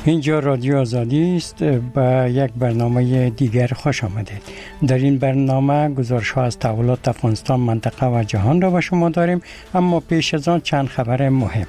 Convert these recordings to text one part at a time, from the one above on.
اینجا رادیو آزادی است. به یک برنامه دیگر خوش آمدید. در این برنامه گزارش‌ها از تحولات افغانستان، منطقه و جهان را به شما داریم، اما پیش از آن چند خبر مهم.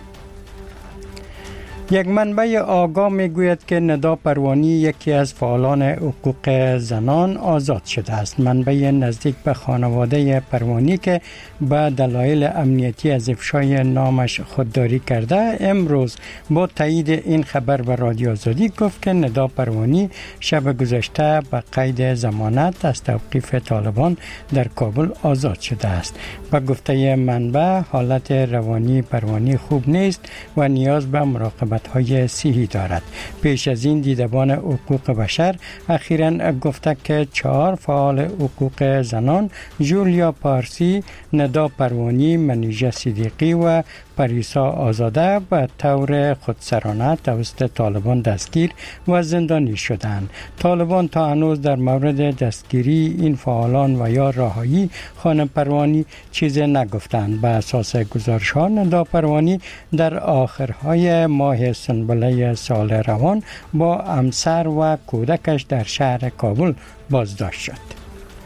یک منبع آگاه میگوید که ندا پروانی یکی از فعالان حقوق زنان آزاد شده است. منبع نزدیک به خانواده پروانی که به دلایل امنیتی از افشای نامش خودداری کرده، امروز با تایید این خبر به رادیو آزادی گفت که ندا پروانی شب گذشته به قید ضمانت از توقیف طالبان در کابل آزاد شده است. به گفته منبع حالت روانی پروانی خوب نیست و نیاز به مراقبت های صحی دارد. پیش از این دیدبان حقوق بشر اخیراً گفته که 4 فعال حقوق زنان، جولیا پارسی، ندا پروانی، منیژه صدیقی و پریسا آزاده به طور خودسرانه توسط طالبان دستگیر و زندانی شدند. طالبان تا هنوز در مورد دستگیری این فعالان و یا رهایی خانم پروانی چیزی نگفتند. به اساس گزارش‌ها ندا پروانی در آخرهای ماه سنبله سال روان با همسر و کودکش در شهر کابل بازداشت شد.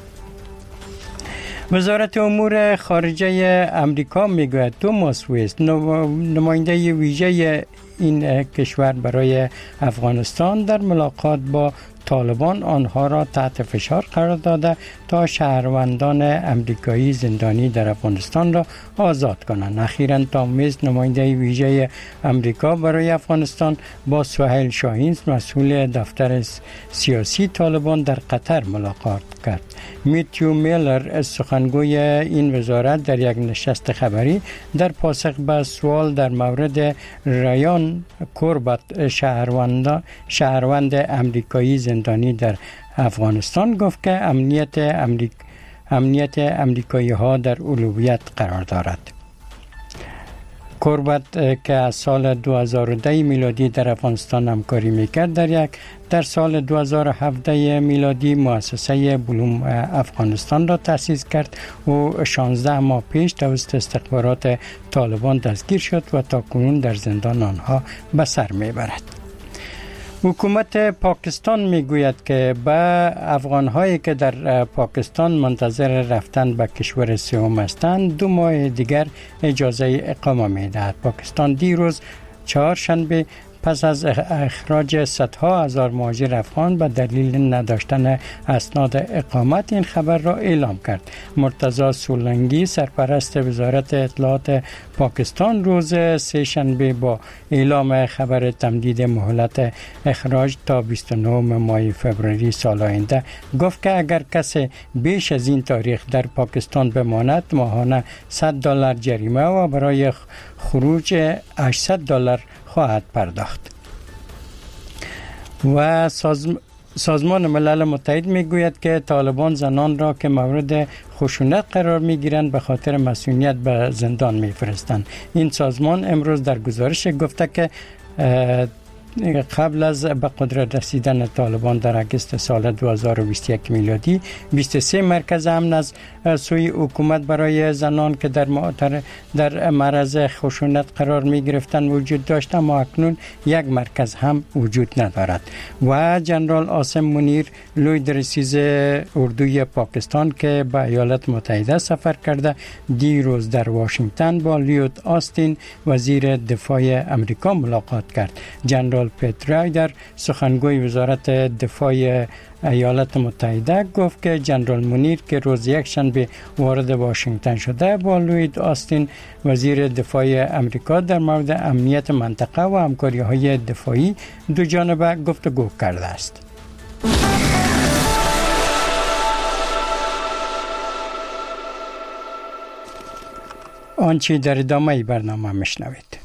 وزارت امور خارجه امریکا میگوید توماس ویست، نماینده ویژه این کشور برای افغانستان، در ملاقات با طالبان آنها را تحت فشار قرار داده تا شهروندان امریکایی زندانی در افغانستان را آزاد کنند. اخیراً تام ویست، نماینده ویژه امریکا برای افغانستان، با سهیل شاهین، مسئول دفتر سیاسی طالبان در قطر ملاقات کرد. میتیو میلر، سخنگوی این وزارت، در یک نشست خبری در پاسخ به سوال در مورد ریان کوربت، شهروند امریکایی زندانی در افغانستان، گفت که امنیت امریکایی ها در اولویت قرار دارد. کوربت که از سال 2010 میلادی در افغانستان همکاری میکرد، در سال 2017 میلادی مؤسسه بلوم افغانستان را تأسیس کرد. او 16 ماه پیش توسط استخبارات طالبان دستگیر شد و تاکنون در زندان آنها به سر میبرد. حکومت پاکستان میگوید که به افغان‌هایی که در پاکستان منتظر رفتن به کشور سوم هستند 2 ماه دیگر اجازه اقامه میدهد. پاکستان دیروز چهارشنبه پس از اخراج صدها هزار مهاجر افغان به دلیل نداشتن اسناد اقامت این خبر را اعلام کرد. مرتضی سولنگی، سرپرست وزارت اطلاعات پاکستان، روز سه‌شنبه با اعلام خبر تمدید مهلت اخراج تا 29 ماه فوریه سال آینده گفت که اگر کسی بیش از این تاریخ در پاکستان بماند ماهانه $100 جریمه و برای خروج $800 خواهد پرداخت. و سازمان ملل متحد میگوید که طالبان زنان را که مورد خشونت قرار میگیرند به خاطر مسئولیت به زندان میفرستند. این سازمان امروز در گزارش گفته که قبل از به قدرت رسیدن طالبان در اگست سال 2021 میلادی 23 مرکز امن از سوی حکومت برای زنان که در معرض خشونت قرار می گرفتند وجود داشت، اما اکنون یک مرکز هم وجود ندارد. و جنرال عاصم منیر، لوی درسیز اردوی پاکستان که به ایالات متحده سفر کرده، دیروز در واشنگتن با لیود آستین، وزیر دفاع امریکا، ملاقات کرد. جنرال پیت رایدر، سخنگوی وزارت دفاع ایالات متحده، گفت که جنرال منیر که روز یکشنبه وارد واشنگتن شده، با لوید آستین، وزیر دفاع امریکا، در مورد امنیت منطقه و همکاری‌های دفاعی دو جانبه گفتگو کرده است. آنچه در ادامه برنامه میشنوید.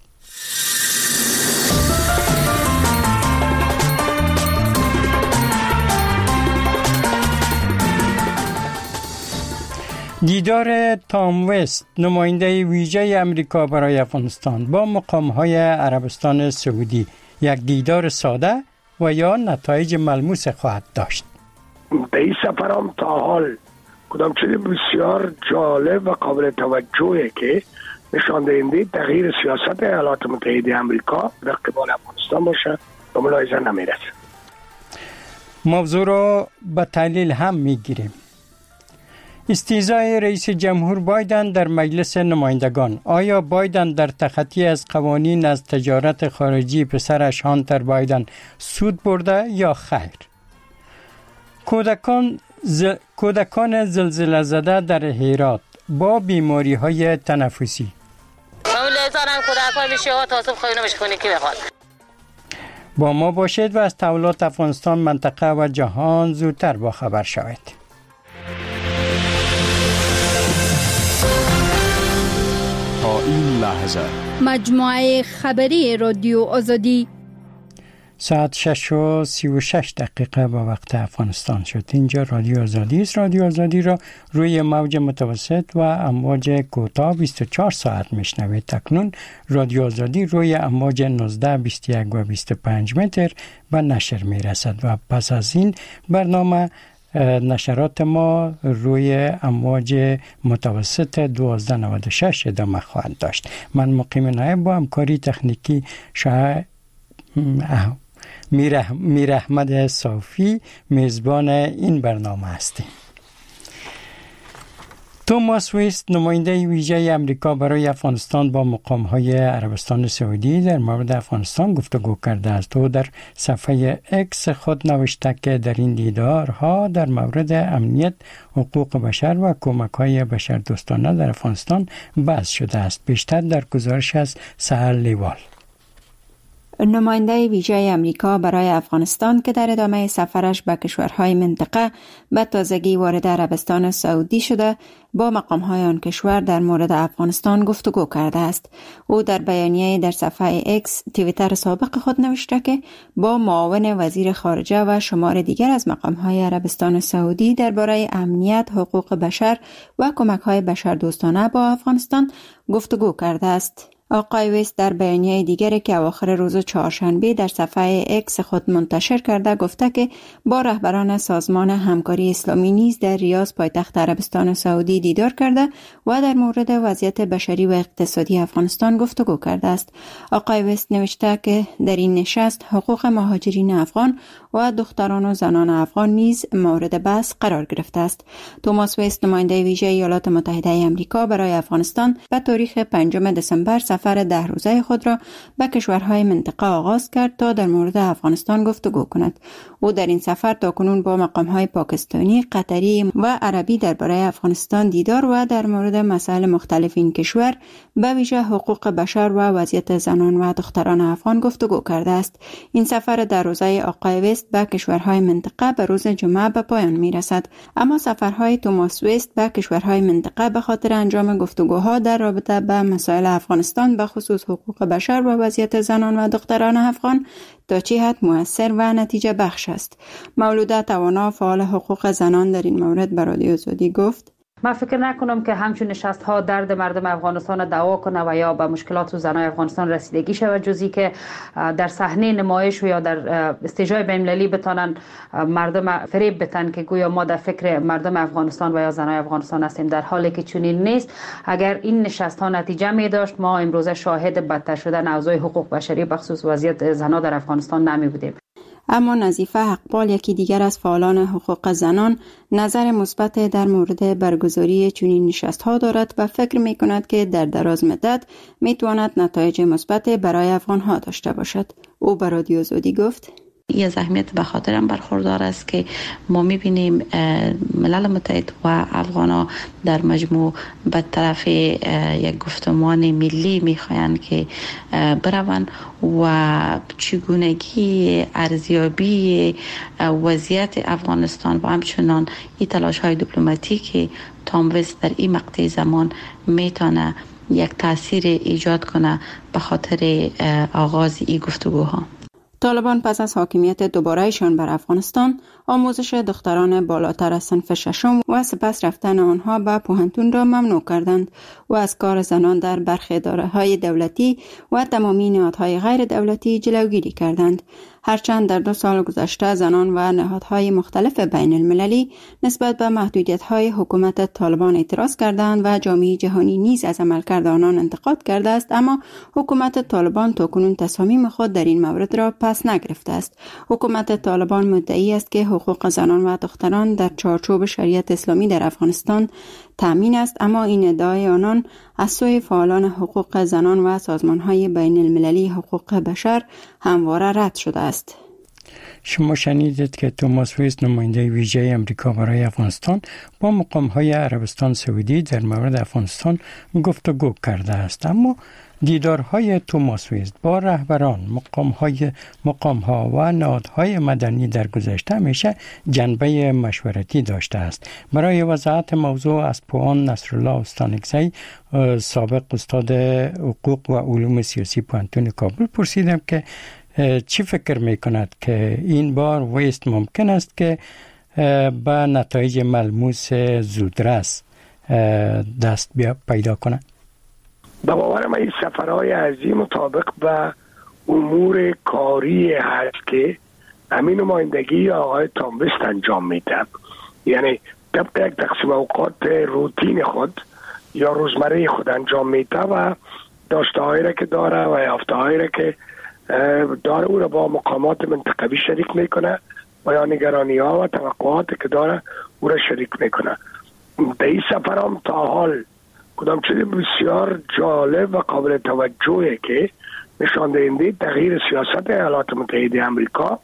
دیدار تام ویست، نماینده ویژه امریکا برای افغانستان، با مقام‌های عربستان سعودی، یک دیدار ساده و یا نتایج ملموس خواهد داشت. به این سفر هم تا حال کدام چیز بسیار جالب و قابل توجهه که نشان دهنده تغییر سیاست ایالات متحده امریکا در قبال افغانستان باشه به ملاحظه نمیرسه. موضوع را به تحلیل هم میگیریم. استیضاح رئیس جمهور بایدن در مجلس نمایندگان. آیا بایدن در تخطی از قوانین از تجارت خارجی پسرش هانتر بایدن سود برده یا خیر؟ کودکان زلزله زده در هرات با بیماری های تنفسی. با ما باشید و از تحولات افغانستان، منطقه و جهان زودتر با خبر شوید. تا این لحظه مجموعه خبری رادیو آزادی ساعت 6:36 با وقت افغانستان شد. اینجا رادیو آزادی است. رادیو آزادی را روی موج متوسط و امواج کوتاه 24 ساعت میشنوید. تکنون رادیو آزادی روی امواج 19، 21 و 25 متر به نشر میرسد و پس از این برنامه نشرات ما روی امواج متوسط 1296 ادامه خواهد داشت. من مقیم نایب با همکاری تکنیکی میر احمد صافی میزبان این برنامه هستیم. توماس ویست، نماینده ویژه امریکا برای افغانستان، با مقام‌های عربستان سعودی در مورد افغانستان گفتگو کرده است. او در صفحه اکس خود نوشته که در این دیدارها در مورد امنیت، حقوق بشر و کمک‌های بشردوستانه در افغانستان بحث شده است. بیشتر در گزارش از سحر لیوال. نماینده ویژه امریکا برای افغانستان که در ادامه سفرش به کشورهای منطقه به تازگی وارد عربستان سعودی شده، با مقام‌های آن کشور در مورد افغانستان گفتگو کرده است. او در بیانیه در صفحه اکس توییتر سابق خود نوشته که با معاون وزیر خارجه و شمار دیگر از مقام‌های عربستان سعودی درباره امنیت، حقوق بشر و کمک‌های بشردوستانه با افغانستان گفتگو کرده است. آقای ویست در بیانیه دیگری که اواخر روز چهارشنبه در صفحه اکس خود منتشر کرده گفته که با رهبران سازمان همکاری اسلامی نیز در ریاض پایتخت عربستان سعودی دیدار کرده و در مورد وضعیت بشری و اقتصادی افغانستان گفتگو کرده است. آقای ویست نوشته که در این نشست حقوق مهاجرین افغان و دختران و زنان افغان نیز مورد بحث قرار گرفته است. توماس ویست، نماینده ویژه ایالات متحده آمریکا برای افغانستان، به تاریخ 5 دسامبر سفر 10 روزه خود را به کشورهای منطقه آغاز کرد تا در مورد افغانستان گفتگو کند. او در این سفر تاکنون با مقام‌های پاکستانی، قطری و عربی درباره افغانستان دیدار و در مورد مسائل مختلف این کشور، به ویژه حقوق بشر و وضعیت زنان و دختران افغان گفتگو کرده است. این سفر 10 روزه آقای ویست به کشورهای منطقه به روز جمعه به پایان می‌رسد. اما سفرهای توماس ویست به کشورهای منطقه به خاطر انجام گفتگوها در رابطه با مسائل افغانستان، به خصوص حقوق بشر و وضعیت زنان و دختران افغان، تا چه حد مؤثر و نتیجه بخش است. مولوده توانا، فعال حقوق زنان، در این مورد به رادیو آزادی گفت: من فکر نکنم که همچون نشست ها درد مردم افغانستان دعوا کنه و یا به مشکلات و زنای افغانستان رسیدگی شود، جزی که در صحنه نمایش و یا در استیجای بین‌المللی بتانن مردم فریب بتن که گویا ما در فکر مردم افغانستان و یا زنای افغانستان هستیم، در حالی که چنین نیست. اگر این نشست ها نتیجه می داشت، ما امروزه شاهد بدتر شدن اوضاع حقوق بشری بخصوص وضعیت زنان در افغانستان نمی بودیم. اما نظیفه حقپال، یکی دیگر از فعالان حقوق زنان، نظر مثبت در مورد برگزاری چنین نشست‌ها دارد و فکر می‌کند که در دراز مدت می‌تواند نتایج مثبت برای افغان‌ها داشته باشد. او به رادیو آزادی گفت: این اهمیت به خاطرم برخوردار است که ما می‌بینیم ملل متحد و افغان‌ها در مجموع به طرف یک گفتمان ملی می‌خواهند که بروند و چگونگی ارزیابی وضعیت افغانستان و همچنان این تلاش‌های دیپلماتیکی تام ویست در این مقطع زمان میتونه یک تاثیر ایجاد کنه به خاطر آغاز این گفتگوها. طالبان پس از حاکمیت دوباره‌شان بر افغانستان آموزش دختران بالاتر از صنف ششم و سپس رفتن آنها به پوهنتون را ممنوع کردند و از کار زنان در برخی اداره‌های دولتی و تمامی نهادهای غیر دولتی جلوگیری کردند. هرچند در 2 سال گذشته زنان و نهادهای مختلف بین المللی نسبت به محدودیت‌های حکومت طالبان اعتراض کردند و جامعه جهانی نیز از عملکرد آنان انتقاد کرده است، اما حکومت طالبان تاکنون تصامیم خود در این مورد را پس نگرفته است. حکومت طالبان مدعی است که حقوق زنان و دختران در چارچوب شریعت اسلامی در افغانستان تامین است، اما این ادعای آنان از سوی فعالان حقوق زنان و سازمان‌های بین المللی حقوق بشر همواره رد شده است. شما شنیدید که توماس ویست نماینده ویژه امریکا برای افغانستان با مقام‌های عربستان سعودی در مورد افغانستان گفتگو کرده است، اما دیدارهای توماس ویست با رهبران مقام‌ها و نهادهای مدنی در گذشته همیشه جنبه مشورتی داشته است. برای وضاحت موضوع از پوان نصرالله استانکزی، سابق استاد حقوق و علوم سیاسی پوهنتون کابل، پرسیدم که چی فکر میکند که این بار ویست ممکن است که به نتایج ملموس زودرس دست پیدا کند؟ به باور من این سفرهای عظیم مطابق به امور کاری هست که همین نمایندگی آقای تام ویست انجام میده، یعنی طبق یک تقسیم اوقات روتین خود یا روزمره خود انجام میده و داشته‌هایی را که داره و یافته‌هایی را که داره او را با مقامات منطقوی شریک میکنه و یا نگرانی‌ها و توقعاتی که داره او را شریک میکنه. در این سفر هم تا حال کدام چیز بسیار جالب و قابل توجهه که نشان دهنده تغییر سیاست ایالات متحده آمریکا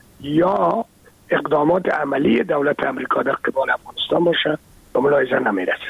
یا اقدامات عملی دولت آمریکا در قبال افغانستان باشه به ملاحظه نمیرسه.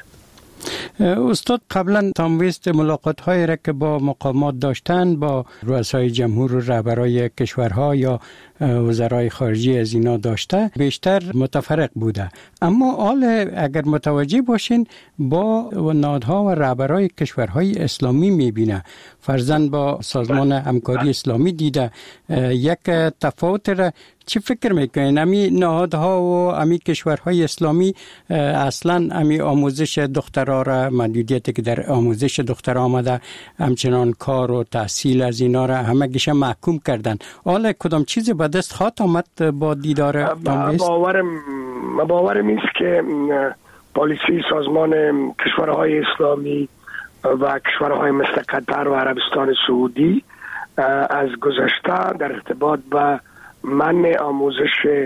استاد، قبلا تام ویست ملاقات‌هایی را که با مقامات داشتن، با رؤسای جمهور و رهبرای کشورها یا وزرای خارجه از اینا داشته، بیشتر متفرق بوده. اما حال اگر متوجه باشین با نهادها و رهبرای کشورهای اسلامی میبینه، فرضاً با سازمان همکاری اسلامی دیده یک تفاوت را چی فکر میکنین؟ امی نهادها و امی کشورهای اسلامی اصلا امی آموزش دخترها را، مدیریتی که در آموزش دخترها آمده، همچنان کار و تحصیل از اینا را همگیش محکوم کردن. حالا کدام چیزی به دست خواهد آمد با دیدار تام ویست؟ باورم است که پالیسی سازمان کشورهای اسلامی و کشورهای مثل قطر و عربستان سعودی از گذشته در ارتباط به منع آموزش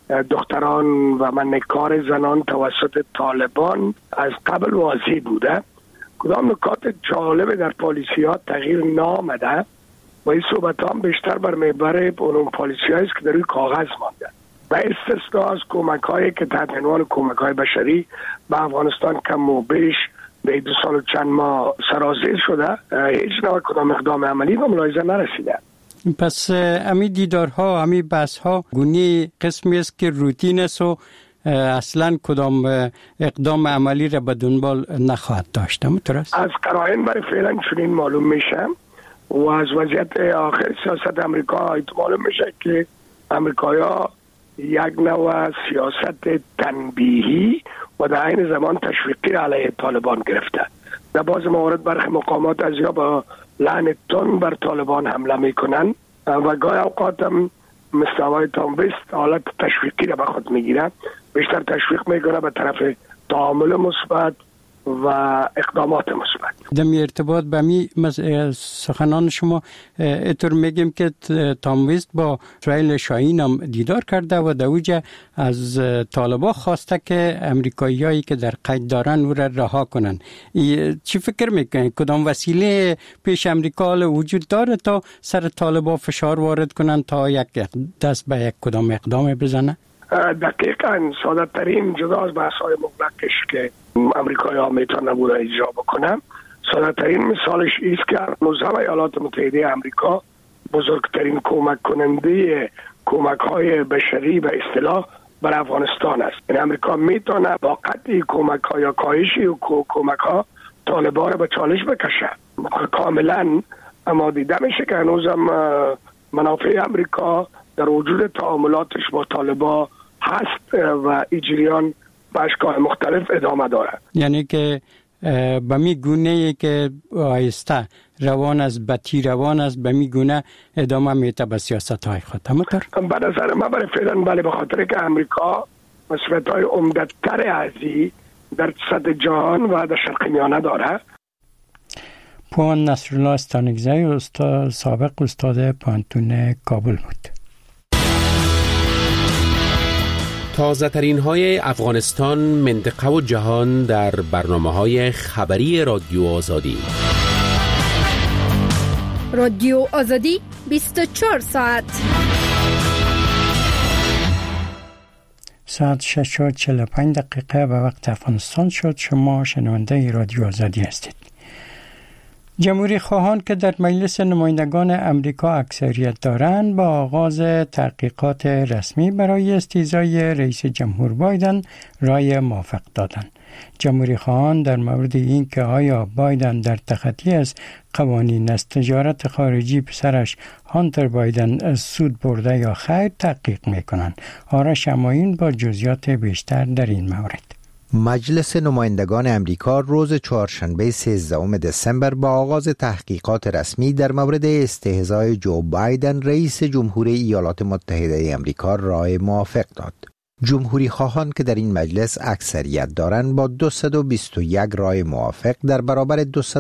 دختران و منع کار زنان توسط طالبان از قبل واضح بوده. کدام نکات جالب در پالیسی ها تغییر نامده و این صحبت هم بیشتر بر محور اون پالیسی هاییست که در روی کاغذ مانده و استثنا از کمک هایی که تحت عنوان کمک های بشری به افغانستان کم و بیش به 2 سال و چند ماه سرازیر شده، هیچ نوع کدام اقدام عملی به ملاحظه نرسیده. پس امی دیدارها، امی بحثها گونه قسمی است که روتین است و اصلا کدام اقدام عملی را به دنبال نخواهد داشت. درست؟ از قرائن برای فعلا چنین معلوم میشه و از وضعیت آخر سیاست امریکا معلوم میشه که امریکایی‌ها یک نوع سیاست تنبیهی و در این زمان تشویقی علیه طالبان گرفته. در بعض موارد برخی مقامات از یا با لعن تند بر طالبان حمله میکنن و گاهی اوقات هم مثل آقای تام ویست حالت تشویقی را به خود میگیره، بیشتر تشویق میکنه به طرف تعامل مثبت و اقدامات مثبت. در ارتباط به می سخنان شما اینطور میگیم که تام ویست با اسرائیل شاهین هم دیدار کرده و در اوجه از طالبان خواسته که امریکاییایی که در قید دارن او را رها کنن. چی فکر میکنین؟ کدام وسیله پیش امریکا وجود داره تا سر طالبان فشار وارد کنن تا یک دست به یک کدام اقدام بزنه؟ دقیقاً ساده ترین جدا از بحث های مطلقش که امریکایی ها میتونن نبوده اجرا بکنن، ساده ترین مثالش ایست که هنوز هم ایالات متحده امریکا بزرگترین کمک کننده کمک های بشری به اصطلاح بر افغانستان است. این امریکا میتونه با قطعی کمک ها یا کاهشی و کمک ها طالبان رو به چالش بکشه. کاملا اما دیده میشه که هنوز هم منافع امریکا در وجود تعاملاتش با طالبان هست و این جریان به اشکال مختلف ادامه داره. یعنی که به می گونه که آیسته روان است، بطی روان است، به می گونه ادامه میده به سیاست های خود. همونطور به نظر من برای فعلا بله، به خاطر که امریکا مسئولیت های عمده‌تر ازی در سطح جهان و در شرق میانه داره. پوان نصرالله استانگزی سابق استاد پانتون کابل بود. تازه ترین های افغانستان، منطقه و جهان در برنامه های خبری رادیو آزادی. رادیو آزادی 24 ساعت. ساعت 6:45 به وقت افغانستان شد. شما شنونده رادیو آزادی هستید. جمهوری خواهان که در مجلس نمایندگان امریکا اکثریت دارند با آغاز تحقیقات رسمی برای استیضای رئیس جمهور بایدن رای موافق دادند. جمهوری خواهان در مورد این که آیا بایدن در تخطی از قوانین از تجارت خارجی پسرش هانتر بایدن سود برده یا خیر تحقیق میکنند. آرش اماین با جزئیات بیشتر در این مورد. مجلس نمایندگان امریکا روز چهارشنبه 13 دسامبر با آغاز تحقیقات رسمی در مورد استهزای جو بایدن رئیس جمهور ایالات متحده امریکا رای موافق داد. جمهوری خواهان که در این مجلس اکثریت دارند با 221 رای موافق در برابر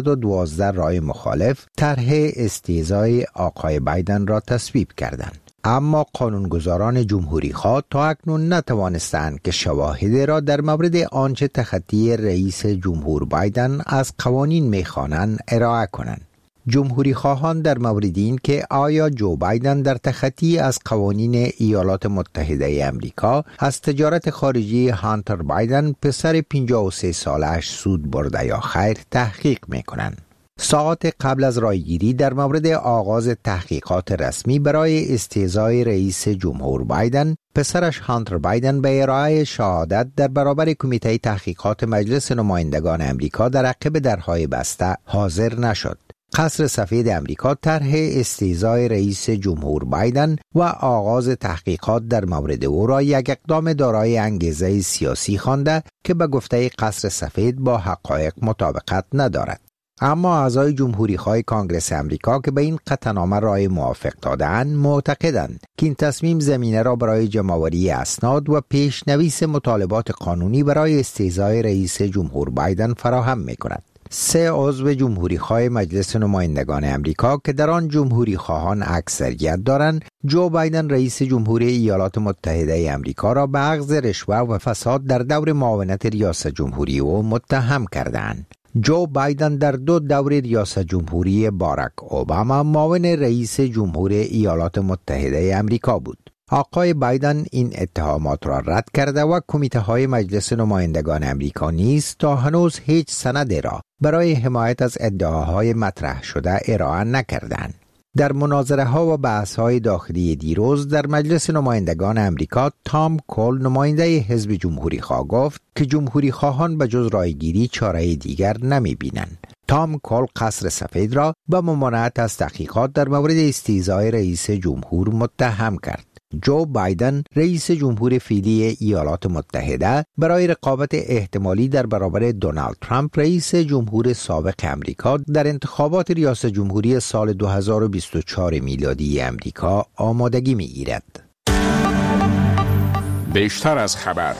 212 رای مخالف طرح استهزای آقای بایدن را تصویب کردند. اما قانونگذاران جمهوری خواه تا اکنون نتوانستند که شواهد را در مورد آنچه تخطی رئیس جمهور بایدن از قوانین می‌خوانند ارائه کنند. جمهوری خواهان در مورد این که آیا جو بایدن در تخطی از قوانین ایالات متحده امریکا از تجارت خارجی هانتر بایدن پسر 53 سالش سود برده یا خیر تحقیق می‌کنند. ساعات قبل از رایگیری در مورد آغاز تحقیقات رسمی برای استیضای رئیس جمهور بایدن، پسرش هانتر بایدن به ارائه شهادت در برابر کمیته تحقیقات مجلس نمایندگان امریکا در عقب درهای بسته حاضر نشد. قصر سفید امریکا طرح استیضای رئیس جمهور بایدن و آغاز تحقیقات در مورد او را یک اقدام دارای انگیزه سیاسی خوانده که به گفته قصر سفید با حقایق مطابقت ندارد. اما اعضای جمهوری خواه کانگرس امریکا که به این قطعنامه رای موافق دادند معتقدند که این تصمیم زمینه را برای جمع‌آوری اسناد و پیشنویس مطالبات قانونی برای استیضای رئیس جمهور بایدن فراهم می‌کند. 3 عضو جمهوری خواه مجلس نمایندگان امریکا که در آن جمهوری خواهان اکثریت دارند، جو بایدن رئیس جمهور ایالات متحده امریکا را به اخذ رشوه و فساد در دور معاونت ریاست جمهوری او متهم کردند. جو بایدن در 2 دور ریاست جمهوری باراک اوباما معاون رئیس جمهور ایالات متحده امریکا بود. آقای بایدن این اتهامات را رد کرده و کمیته های مجلس نمایندگان امریکا نیز تا هنوز هیچ سندی را برای حمایت از ادعاهای مطرح شده ارائه نکردند. در مناظره ها و بحث های داخلی دیروز در مجلس نمایندگان امریکا، تام کول نماینده حزب جمهوری خواه گفت که جمهوری خواهان به جز رایگیری چاره دیگر نمی بینند. تام کول قصر سفید را به ممانعت از تحقیقات در مورد استیضای رئیس جمهور متهم کرد. جو بایدن رئیس جمهور فعلی ایالات متحده برای رقابت احتمالی در برابر دونالد ترامپ رئیس جمهور سابق امریکا در انتخابات ریاست جمهوری سال 2024 میلادی امریکا آمادگی می‌گیرد. بیشتر از خبر.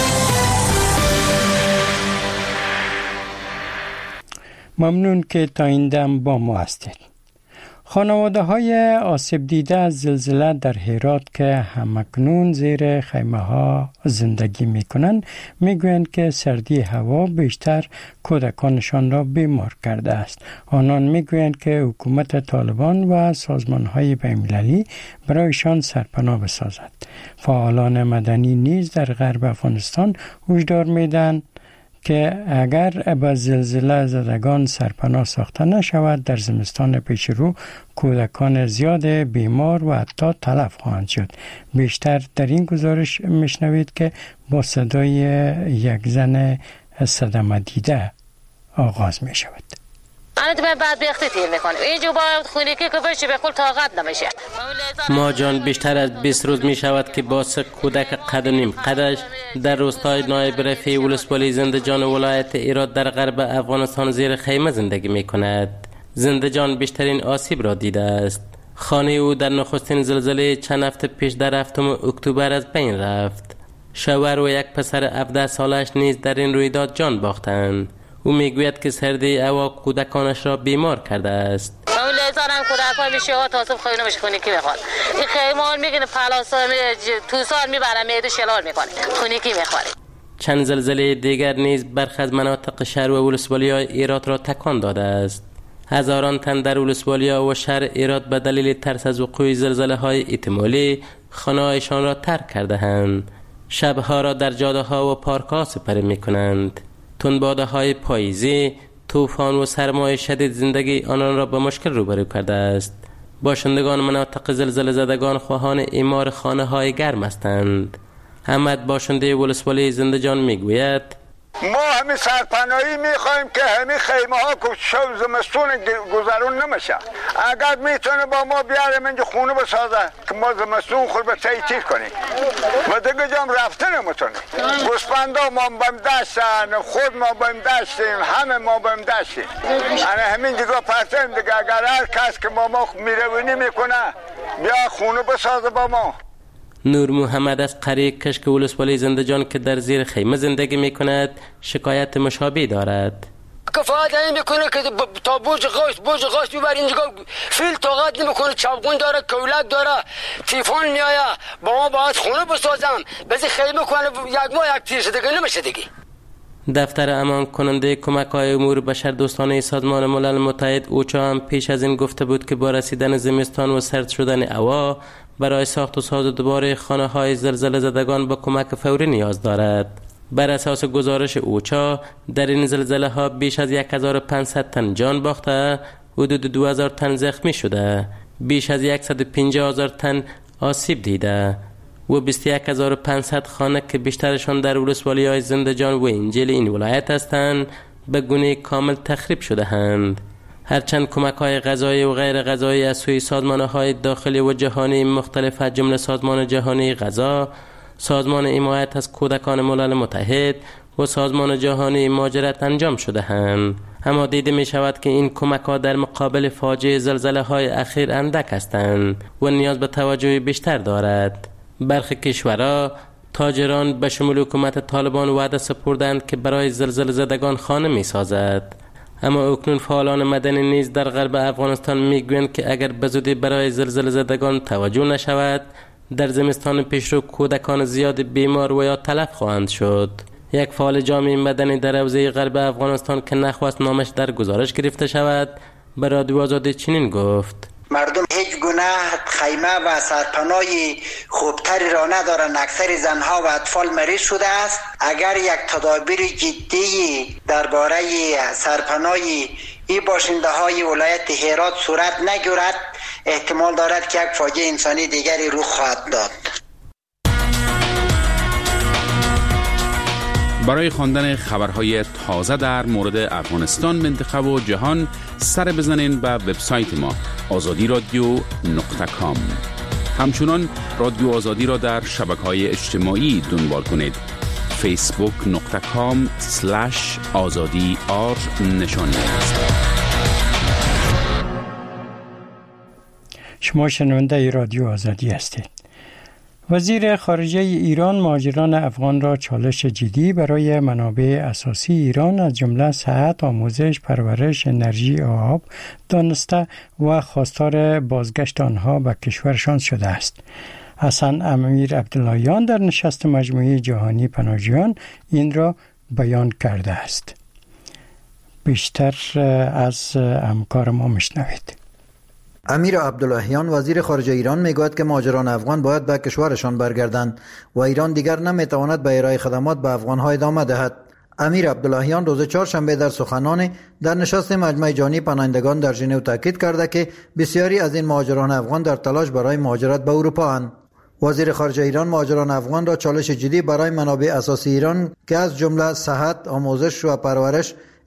ممنون که تا این دم با ما هستید. خانواده های آسیب دیده از زلزله در هرات که همکنون زیر خیمه ها زندگی می کنند می گویند که سردی هوا بیشتر کودکانشان را بیمار کرده است. آنان می گویند که حکومت طالبان و سازمان های بین‌المللی برایشان سرپناه بسازد. فعالان مدنی نیز در غرب افغانستان هشدار می دهند که اگر به زلزله زدگان سرپناه ساخته نشود در زمستان پیش رو کودکان زیاد بیمار و حتی تلف خواهند شد. بیشتر در این گزارش میشنوید که با صدای یک زن صدمه دیده آغاز می شود. الان تو بعد بختی تیر میکنیم اینجا با خونیکی که بشه به خود طاقت نمیشه. ما جان بیشتر از 20 روز می شود که با کودک قد و نیم قدش در روستای نایب رفیع ولسوالی زندجان ولایت ایراد در غرب افغانستان زیر خیمه زندگی می کند. زندجان بیشترین آسیب را دیده است. خانه او در نخستین زلزله چند هفته پیش در 7 اکتبر از بین رفت. شوهر و یک پسر 17 سالش نیز در این رویداد جان باختند. او میگوید که سردی هوا کودکانش را بیمار کرده است. لیزان کودکان میشه ها تاسب خیلی نمیشه خونی کی بخواد. این خیمان میگن پلاسا توسان میبرن میده شلال میکنه. خونی کی میخوره. چند زلزله دیگر نیز برخی از مناطق شهر و ولسوالی‌های ایراد را تکان داده است. هزاران تن در ولسوالیا و شهر ایراد به دلیل ترس از وقوع زلزله‌های احتمالی خانه‌هایشان را ترک کرده‌اند. شبها را در جاده‌ها و پارک‌ها سپری می‌کنند. تندباده‌های پاییزی، طوفان و سرمای شدید زندگی آنان را به مشکل روبرو کرده است. باشندگان مناطق زلزله زدگان خواهان اعمار خانه‌های گرم هستند. احمد باشنده ولسوالی زندجان میگوید ما همین سرپناهی میخوایم که همین خیمه ها که شب زمستون گذرون نمیشه. اگر میتونه با ما بیارم اینجا خونه بسازه که ما زمستون خود به تیتیر کنیم و دیگه جام رفته نمیتونه. گوسفندا ما بهم داشتن، خود ما بهم داشتیم، همه ما بهم داشتیم. انا همین دیگه پرتیم دیگه اگر هر کس که ما میروینی میکنه بیا خونه بسازه با ما. نور محمد از قریه کشک ولسوالی زندجان که در زیر خیمه زندگی می کند شکایت مشابه دارد. کفایت نمیکنه که تا برج غاش ببر اینجا فیل طاقت نمیکنه، چاپگون داره، کولک داره، تیفون میایه با ما باید خونه بسازم بزی خیمه کنه یک ماه یک تیر دیگه نمیشه دیگه. دفتر امان کننده کمک‌های امور بشر دوستانه سازمان ملل متحد اوچا هم پیش از این گفته بود که با رسیدن زمستان و سرد شدن هوا برای ساخت و ساز دوباره خانه‌های زلزله زدگان با کمک فوری نیاز دارد. بر اساس گزارش اوچا در این زلزله‌ها بیش از 1500 تن جان باخته، حدود 2000 تن زخمی شده، بیش از 150,000 تن آسیب دیده و 21500 خانه که بیشترشان در ولسوالی‌های زندجان و انجیل این ولایت هستند به گونه کامل تخریب شده اند. هرچند کمک‌های غذایی و غیر غذایی از سوی سازمان‌های داخلی و جهانی مختلف از جمله سازمان جهانی غذا، سازمان حمایت از کودکان ملل متحد و سازمان جهانی مهاجرت انجام شده اند، اما دیده می شود که این کمک‌ها در مقابل فاجعه زلزله‌های اخیر اندک هستند و نیاز به توجه بیشتر دارد. برخی کشورها تاجران به شمول حکومت طالبان وعده سپردند که برای زلزله زدگان خانه می سازد، اما اکنون فعالان مدنی نیز در غرب افغانستان میگویند که اگر به زودی برای زلزله زدگان توجه نشود در زمستان پیشرو کودکان زیاد بیمار و یا تلف خواهند شد. یک فعال جامعه مدنی در حوزه غرب افغانستان که نخواست نامش در گزارش گرفته شود به رادیو آزادی چنین گفت: مردم هیچ گونه خیمه و سرپناهی خوبتری را ندارند. اکثر زنها و اطفال مریض شده است. اگر یک تدابیر جدی درباره سرپناهی این باشنده های ولایت هرات صورت نگیرد احتمال دارد که یک فاجعه انسانی دیگری رخ خواهد داد. برای خواندن خبرهای تازه در مورد افغانستان، منطقه و جهان سر بزنین به وبسایت ما azadi.radio.com. همچنان رادیو آزادی را در شبکه‌های اجتماعی دنبال کنید. facebook.com/azadi_r نشانی است. شما شنونده رادیو آزادی هستید. وزیر خارجه ایران مهاجران افغان را چالش جدی برای منابع اساسی ایران از جمله صحت، آموزش، پرورش، انرژی، آب دانسته و خواستار بازگشت آنها به کشورشان شده است. حسن امیر عبداللهیان در نشست مجموعه جهانی پناهجویان این را بیان کرده است. بیشتر از همکار ما میشنوید. امیر عبداللهیان وزیر خارجه ایران میگوید که مهاجران افغان باید به کشورشان برگردند و ایران دیگر نمیتواند به ارائه خدمات به افغانها ادامه دهد. امیر عبداللهیان روز چهارشنبه در سخنان در نشست مجمع جهانی پناهندگان در ژنو تاکید کرده که بسیاری از این مهاجران افغان در تلاش برای مهاجرت به اروپا اند. وزیر خارجه ایران مهاجران افغان را چالش جدی برای منابع اساسی ایران که از جمله صحت، آموزش و پرورش،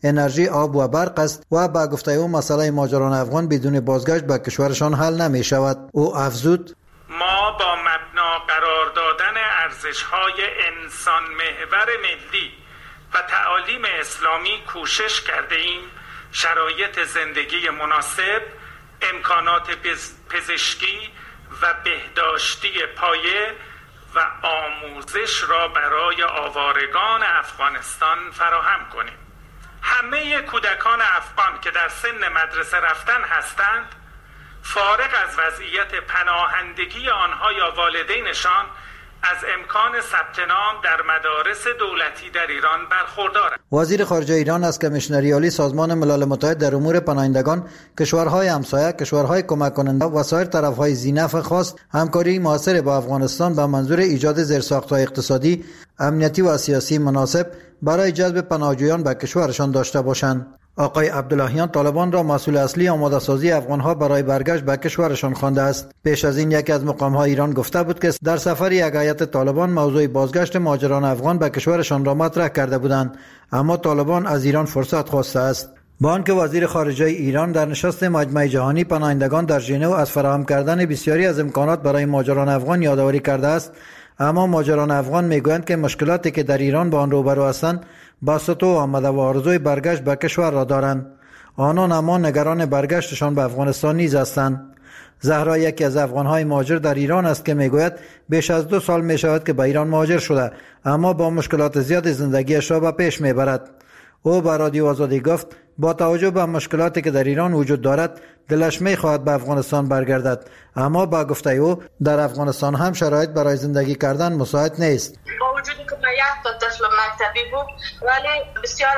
انرژی، آب و برق است و با گفته او مسئله مهاجران افغان بدون بازگشت به کشورشان حل نمی شود. او افزود: ما با مبنا قرار دادن ارزش‌های انسان محور ملی و تعالیم اسلامی کوشش کرده ایم شرایط زندگی مناسب، امکانات پزشکی و بهداشتی پایه و آموزش را برای آوارگان افغانستان فراهم کنیم. همه کودکان افغان که در سن مدرسه رفتن هستند، فارغ از وضعیت پناهندگی آنها یا والدینشان، از امکان ثبت نام در مدارس دولتی در ایران برخوردارند. وزیر خارجه ایران از کمیشنری عالی سازمان ملل متحد در امور پناهندگان، کشورهای همسایه، کشورهای کمک کننده و سایر طرفهای ذی‌نفع خواست همکاری موثر با افغانستان به منظور ایجاد زیرساخت‌های اقتصادی، امنیتی و سیاسی مناسب برای جذب پناهجویان به کشورشان داشته باشند. آقای عبداللهیان طالبان را مسئول اصلی آماده سازی افغانها برای برگشت به کشورشان خوانده است. پیش از این یکی از مقام‌های ایران گفته بود که در سفر یک هیئت طالبان موضوع بازگشت مهاجران افغان به کشورشان را مطرح کرده بودند، اما طالبان از ایران فرصت خواسته است. با آنکه وزیر خارجه ایران در نشست مجمع جهانی پناهندگان در ژنو از فراهم کردن بسیاری از امکانات برای مهاجران افغان یادآوری کرده است، اما مهاجران افغان میگویند که مشکلاتی که در ایران با آن روبرو هستند با سطو آمده و آرزوی برگشت به کشور را دارند. آنان اما نگران برگشتشان به افغانستان نیز هستند. زهرا یکی از افغانهای مهاجر در ایران است که میگوید بیش از 2 سال می شود که به ایران مهاجر شده، اما با مشکلات زیاد زندگیش را به پیش میبرد. او به رادیو آزادی گفت با توجه به مشکلاتی که در ایران وجود دارد دلش می‌خواهد به افغانستان برگردد، اما با گفته او در افغانستان هم شرایط برای زندگی کردن مساعد نیست. با وجودی که من یک تا طفل مکتبی بود ولی بسیار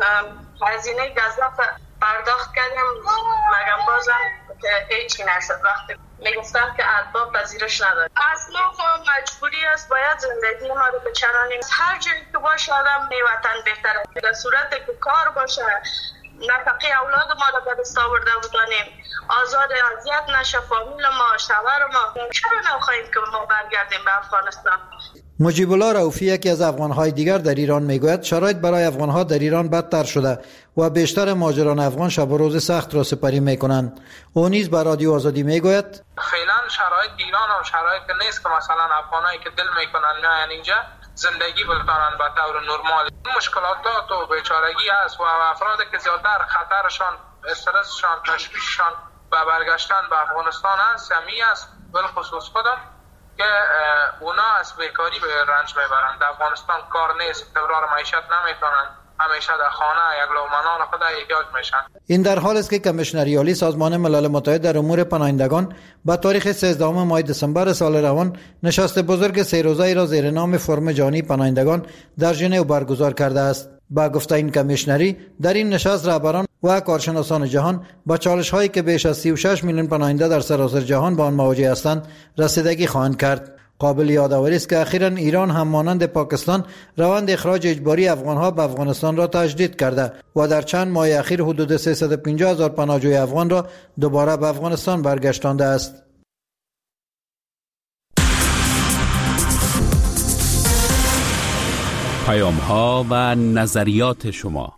هزینه گزاف پرداخت کردم، مگم بازم که هیچی نشد. وقتی میگفتم که ارباب پذیرش نداره. اصلا خب مجبوری است باید زندگی ما رو بچرانیم. هر جایی که باشه آدم وطن بهتره. در صورت که کار باشه، نفقه اولاد ما رو به دست آورده بودانیم، آزاد اذیت نشه فامیل ما، شوهر ما، چرا نخواهیم که ما برگردیم به افغانستان؟ مجیب الله رؤوفی یکی از افغانهای دیگر در ایران میگوید شرایط برای افغانها در ایران بدتر شده و بیشتر مهاجران افغان شب و روز سخت را سپری میکنند. او نیز به رادیو آزادی میگوید فعلا شرایط ایران هم شرایط نیست که مثلا افغانایی که دل میکنن میاین اینجا زندگی بکنن به طور نرمال. مشکلات و بیچارگی است و افرادی که زیادتر خطرشان، استرسشان، تشویششان به برگشتن به افغانستان است، همی است بالخصوص خودم که اونا از بیکاری به رنج میبرند. در افغانستان کار نیست، تکرار معیشت نمیتونن، همیشه در خانه یک لقمه نان خود احتیاج میشن. این در حالی است که کمیشنری عالی سازمان ملل متحد در امور پناهندگان با تاریخ 13 ماه دسامبر سال روان نشست بزرگ 3 روزه‌ای را زیر نام فرم جهانی پناهندگان در ژنو برگزار کرده است. با گفته این کمیشنری در این نشست رهبران و کارشناسان جهان با چالش‌هایی که بیش از 36 میلیون پناهنده در سراسر جهان با آن مواجه هستند رسیدگی خواهند کرد. قابل یادآوری است که اخیراً ایران هم مانند پاکستان روند اخراج اجباری افغانها به افغانستان را تجدید کرده و در چند ماه اخیر حدود 350,000 پناهجوی افغان را دوباره به افغانستان برگشتانده است. پیام‌ها و نظریات شما.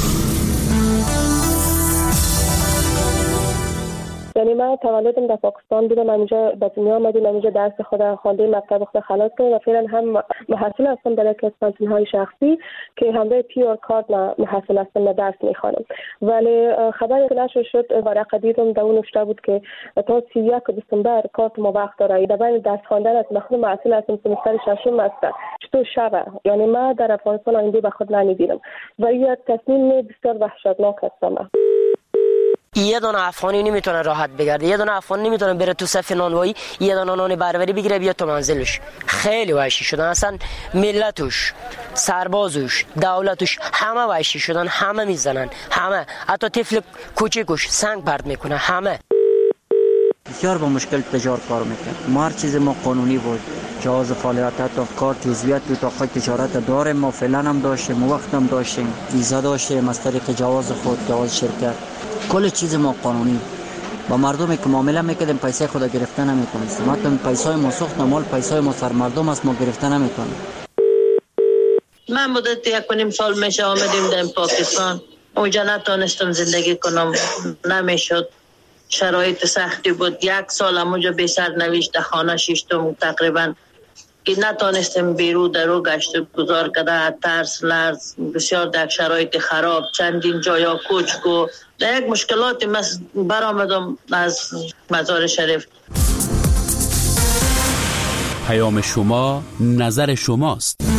یعنی من تولدم در پاکستان بودم، اینجا به دنیا آمدیم، اینجا درس خودم خواندم، مکتب خودم خلاص کردم و فعلا هم محصل هستم در یک از کانتین‌های شخصی که همراه پیور کارت محصل هستم، درس میخوانم. ولی خبری که نشر شد ورقه دیدم در اون نوشته بود که تا 31 دسامبر کارت ما وقت داره. در بین درس خواندن است، خود محصل هستم، سمستر ششم هستم. چطور شبه؟ یعنی من در افغانستان آینده به خود نمیبینم و یک تصمیم بسیار وحشتناک هستم. یه دونه افغانی نمیتونه راحت بگرده، یه دونه افغان نمیتونه بره تو صف نانوایی، یه دونه نان بربری بگیره بیاد تو منزلش. خیلی وحشی شدن، اصلا ملتش، سربازش، دولتش همه وحشی شدن، همه میزنن، همه، حتی طفل کوچیکش سنگ پرت میکنه، همه. بسیار با مشکل تجار کار میکنه. ما هر چیز ما قانونی بود، جواز فعالیت تا کار جزئیات بود تا خود تجارت داریم، ما فعلا هم داشتیم، وقت هم داشتیم، ویزا داشتیم از طریق جواز خود، جواز شرکت، کل چیز ما قانونی. با مردمی که معامله میکردیم پیسه خود گرفتن نمیتونستیم، حتی پیسای ما سوخت مال پیسای ما سر مردم است، ما گرفتن نمیتونیم. من مدت 1.5 سال میشه آمدیم در پاکستان اوجا نتانستم زندگی کنم، نمیشد، شرایط سختی بود. 1 سال همونجا بی سرنوشت خانه شیشتم تقریبا که نتانستم بیرو درو گشت گذار کرده، ترس لرز بسیار در شرایط خراب، چندین جایا کوچ کو در یک مشکلات برآمدم از مزار شریف. پیام شما نظر شماست.